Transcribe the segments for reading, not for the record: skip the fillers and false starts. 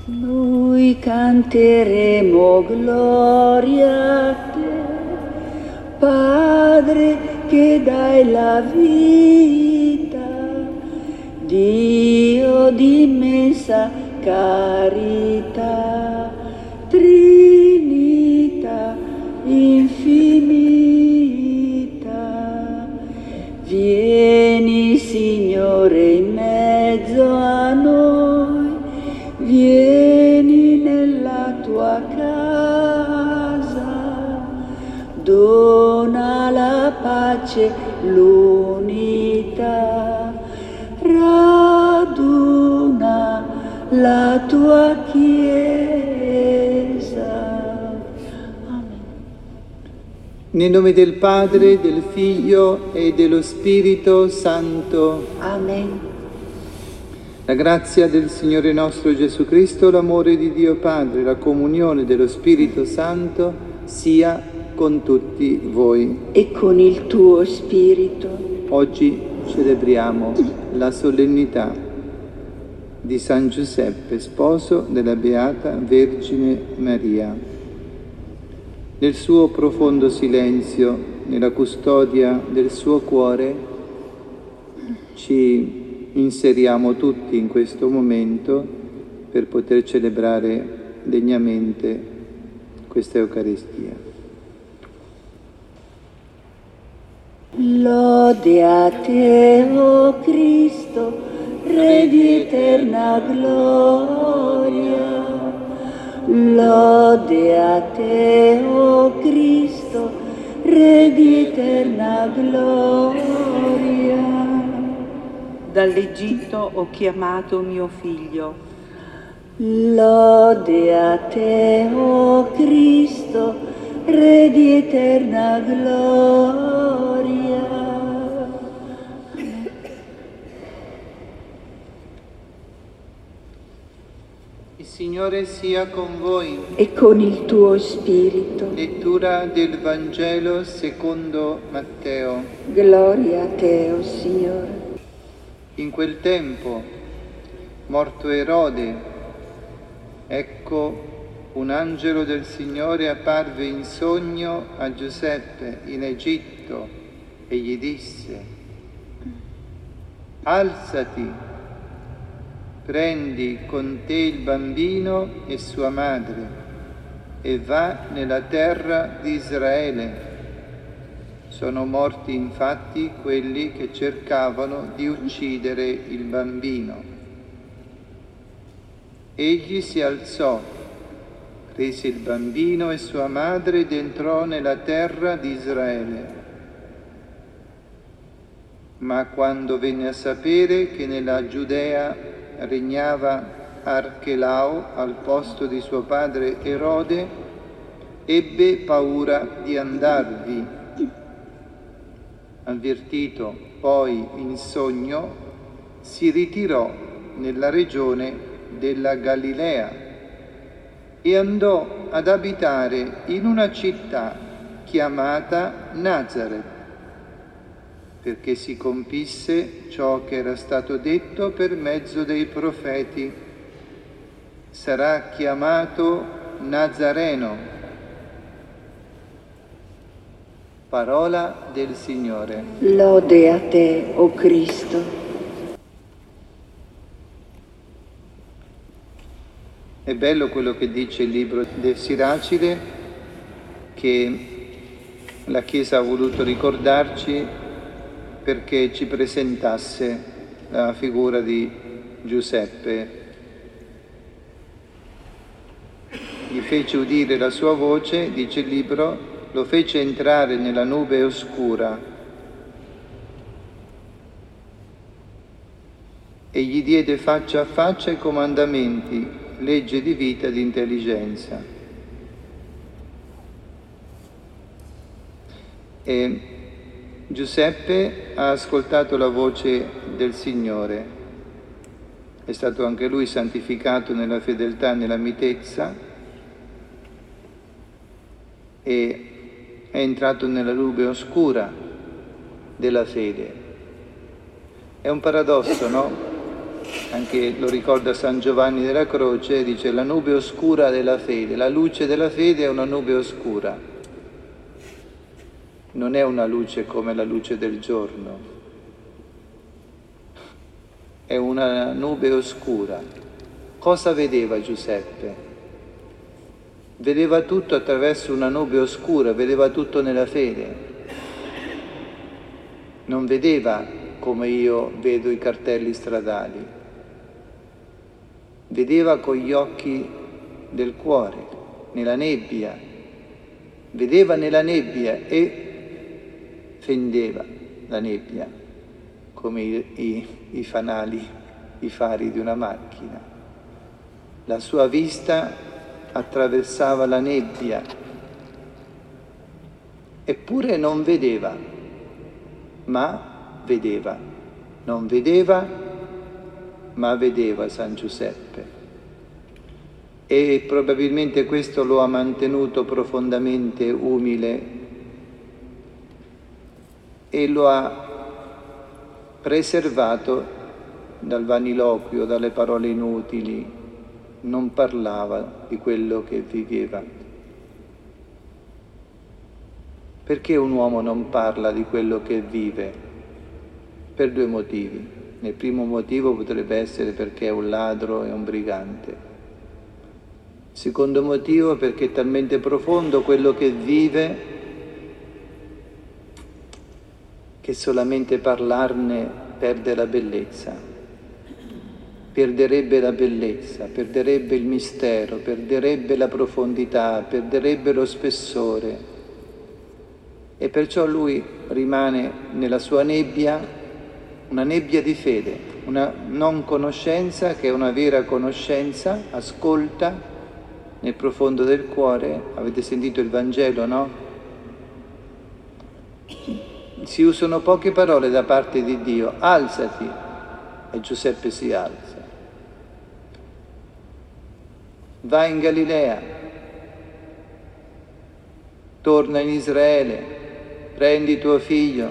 Noi canteremo gloria a te, Padre che dai la vita, Dio di immensa carità, Trinità infinita. Vieni, Signore, in mezzo a noi, vieni nella tua casa, dona la pace, l'unità, raduna la tua Chiesa. Amen. Nel nome del Padre, del Figlio e dello Spirito Santo. Amen. La grazia del Signore nostro Gesù Cristo, l'amore di Dio Padre, la comunione dello Spirito Santo sia con tutti voi. E con il tuo spirito. Oggi celebriamo la solennità di San Giuseppe, sposo della Beata Vergine Maria. Nel suo profondo silenzio, nella custodia del suo cuore, ci inseriamo tutti in questo momento per poter celebrare degnamente questa Eucaristia. Lode a te, o Cristo, Re di eterna gloria. Lode a te, o Cristo, Re di eterna gloria. Dall'Egitto ho chiamato mio figlio. Lode a te, o Cristo, Re di eterna gloria. Il Signore sia con voi. E con il tuo spirito. Lettura del Vangelo secondo Matteo. Gloria a te, o Signore. In quel tempo, morto Erode, ecco un angelo del Signore apparve in sogno a Giuseppe in Egitto e gli disse: alzati, prendi con te il bambino e sua madre e va nella terra di Israele. Sono morti infatti quelli che cercavano di uccidere il bambino. Egli si alzò, prese il bambino e sua madre ed entrò nella terra di Israele. Ma quando venne a sapere che nella Giudea regnava Archelao al posto di suo padre Erode, ebbe paura di andarvi. Avvertito poi in sogno, si ritirò nella regione della Galilea e andò ad abitare in una città chiamata Nazaret, perché si compisse ciò che era stato detto per mezzo dei profeti: sarà chiamato Nazareno. Parola del Signore. Lode a te, o Cristo. È bello quello che dice il libro del Siracide, che la Chiesa ha voluto ricordarci perché ci presentasse la figura di Giuseppe. Gli fece udire la sua voce, dice il libro, lo fece entrare nella nube oscura e gli diede faccia a faccia i comandamenti, legge di vita e di intelligenza. E Giuseppe ha ascoltato la voce del Signore, è stato anche lui santificato nella fedeltà e nella mitezza e è entrato nella nube oscura della fede. È un paradosso, no? anche lo ricorda San Giovanni della Croce, dice la nube oscura della fede. La luce della fede è una nube oscura, non è una luce come la luce del giorno, è una nube oscura. Cosa vedeva Giuseppe? Vedeva tutto attraverso una nube oscura, vedeva tutto nella fede. Non vedeva come io vedo i cartelli stradali. Vedeva con gli occhi del cuore, nella nebbia. Vedeva nella nebbia e fendeva la nebbia, come i fanali, i fari di una macchina. La sua vista attraversava la nebbia, eppure non vedeva, ma vedeva. Non vedeva, ma vedeva San Giuseppe. E probabilmente questo lo ha mantenuto profondamente umile e lo ha preservato dal vaniloquio, dalle parole inutili. Non parlava di quello che viveva. Perché un uomo non parla di quello che vive? Per due motivi. Il primo motivo potrebbe essere perché è un ladro e un brigante. Il secondo motivo perché è talmente profondo quello che vive che solamente parlarne perde la bellezza. Perderebbe la bellezza, perderebbe il mistero, perderebbe la profondità, perderebbe lo spessore. E perciò lui rimane nella sua nebbia, una nebbia di fede, una non conoscenza che è una vera conoscenza, ascolta nel profondo del cuore. Avete sentito il Vangelo, no? Si usano poche parole da parte di Dio, alzati, e Giuseppe si alza. Va in Galilea, torna in Israele, prendi tuo figlio.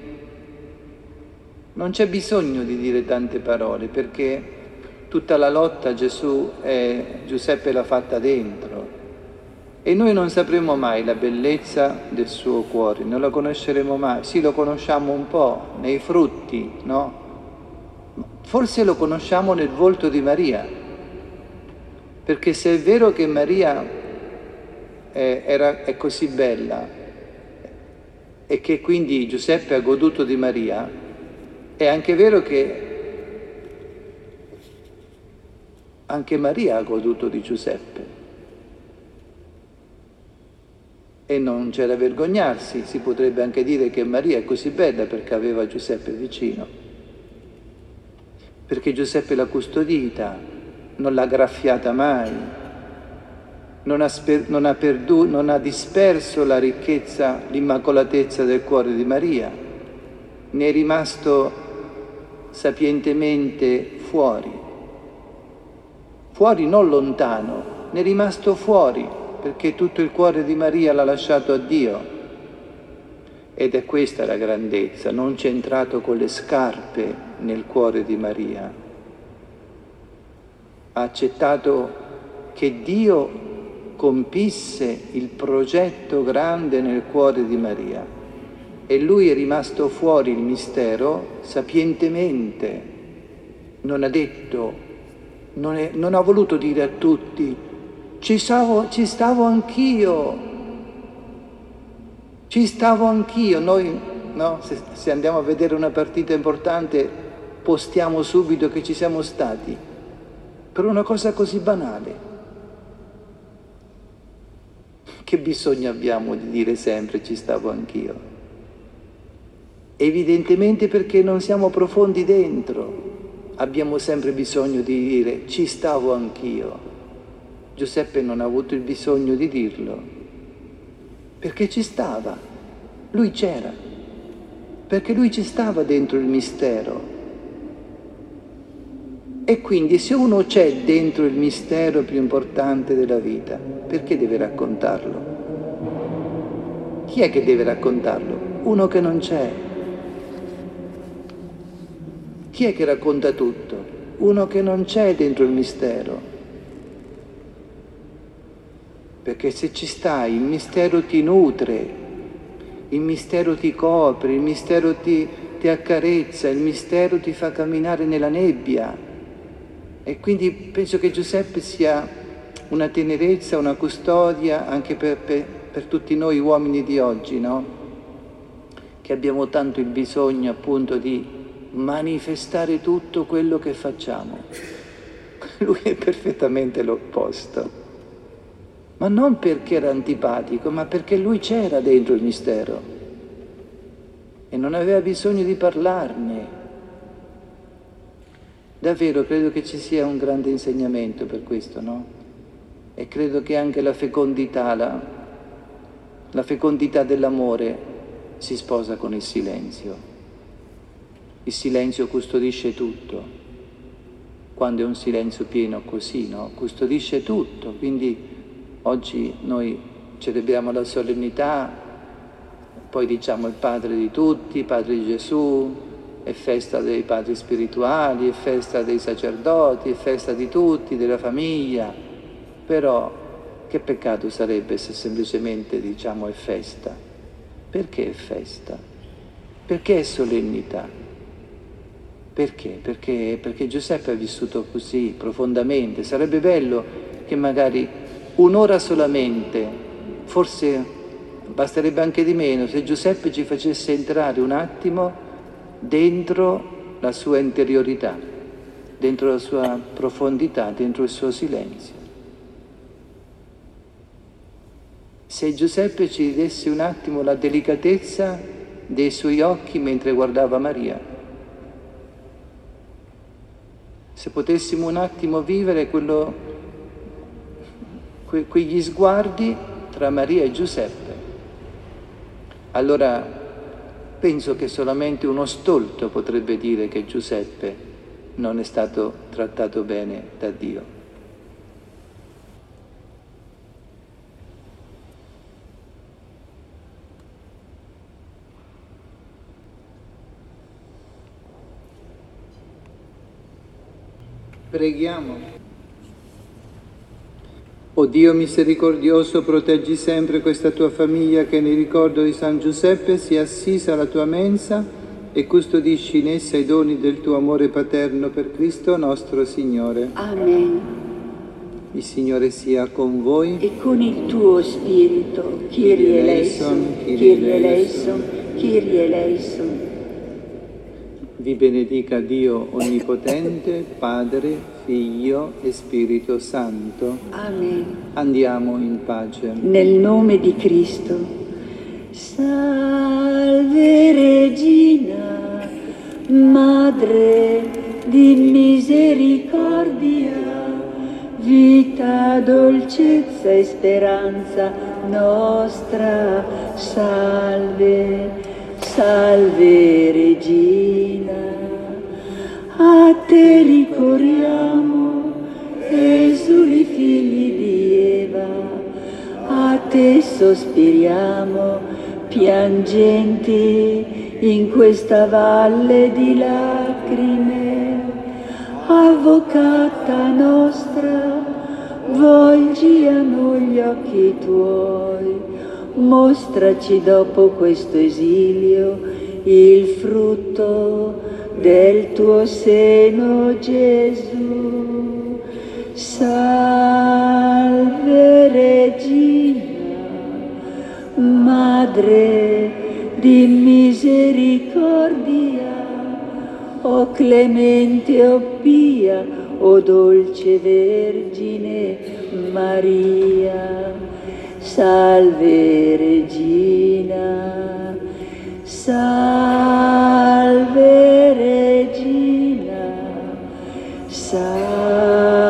Non c'è bisogno di dire tante parole, perché tutta la lotta Giuseppe l'ha fatta dentro. E noi non sapremo mai la bellezza del suo cuore, non la conosceremo mai. Sì, lo conosciamo un po' nei frutti, no? Forse lo conosciamo nel volto di Maria. Perché se è vero che Maria è così bella e che quindi Giuseppe ha goduto di Maria, è anche vero che anche Maria ha goduto di Giuseppe. E non c'è da vergognarsi, si potrebbe anche dire che Maria è così bella perché aveva Giuseppe vicino, perché Giuseppe l'ha custodita, non l'ha graffiata mai, non ha disperso la ricchezza, l'immacolatezza del cuore di Maria, ne è rimasto sapientemente fuori non lontano, ne è rimasto fuori, perché tutto il cuore di Maria l'ha lasciato a Dio. Ed è questa la grandezza, non c'è entrato con le scarpe nel cuore di Maria. Ha accettato che Dio compisse il progetto grande nel cuore di Maria e lui è rimasto fuori il mistero sapientemente. Non ha detto, non ha voluto dire a tutti ci stavo anch'io. Noi, no? Se andiamo a vedere una partita importante postiamo subito che ci siamo stati. Per una cosa così banale. Che bisogno abbiamo di dire sempre ci stavo anch'io? Evidentemente perché non siamo profondi dentro. Abbiamo sempre bisogno di dire ci stavo anch'io. Giuseppe non ha avuto il bisogno di dirlo, perché ci stava. Lui c'era, perché lui ci stava dentro il mistero. E quindi se uno c'è dentro il mistero più importante della vita, perché deve raccontarlo? Chi è che deve raccontarlo? Uno che non c'è. Chi è che racconta tutto? uno che non c'è dentro il mistero. Perché se ci stai, il mistero ti nutre, il mistero ti copre, il mistero ti accarezza, il mistero ti fa camminare nella nebbia. E quindi penso che Giuseppe sia una tenerezza, una custodia anche per tutti noi uomini di oggi, no? Che abbiamo tanto il bisogno appunto di manifestare tutto quello che facciamo. Lui è perfettamente l'opposto. Ma non perché era antipatico, ma perché lui c'era dentro il mistero e non aveva bisogno di parlarne. Davvero credo che ci sia un grande insegnamento per questo, no? E credo che anche la fecondità dell'amore si sposa con il silenzio. Il silenzio custodisce tutto. Quando è un silenzio pieno così, no? Custodisce tutto. Quindi oggi noi celebriamo la solennità, poi diciamo il Padre di tutti, Padre di Gesù, è festa dei padri spirituali, è festa dei sacerdoti, è festa di tutti, della famiglia. Però che peccato sarebbe se semplicemente diciamo è festa. Perché è festa? Perché è solennità? Perché? Perché Giuseppe ha vissuto così profondamente. Sarebbe bello che magari un'ora solamente, forse basterebbe anche di meno, se Giuseppe ci facesse entrare un attimo dentro la sua interiorità, dentro la sua profondità, dentro il suo silenzio. Se Giuseppe ci desse un attimo la delicatezza dei suoi occhi mentre guardava Maria, se potessimo un attimo vivere quegli sguardi tra Maria e Giuseppe, allora penso che solamente uno stolto potrebbe dire che Giuseppe non è stato trattato bene da Dio. Preghiamo. O Dio misericordioso, proteggi sempre questa tua famiglia che nel ricordo di San Giuseppe sia assisa alla tua mensa e custodisci in essa i doni del tuo amore paterno per Cristo nostro Signore. Amen. Il Signore sia con voi. E con il tuo spirito, Kyrie eleison, Kyrie eleison, Kyrie eleison. Vi benedica Dio Onnipotente, Padre, Figlio e Spirito Santo. Amen. Andiamo in pace. Nel nome di Cristo. Salve Regina, Madre di misericordia, vita, dolcezza e speranza nostra. Salve, salve Regina, a te ricorriamo, esuli figli di Eva, a te sospiriamo, piangenti in questa valle di lacrime. Avvocata nostra, volgi a noi gli occhi tuoi, mostraci dopo questo esilio il frutto del tuo seno, Gesù. Salve Regina, Madre di misericordia, o clemente, o pia, o dolce Vergine Maria. Salve Regina, salve Regina, salve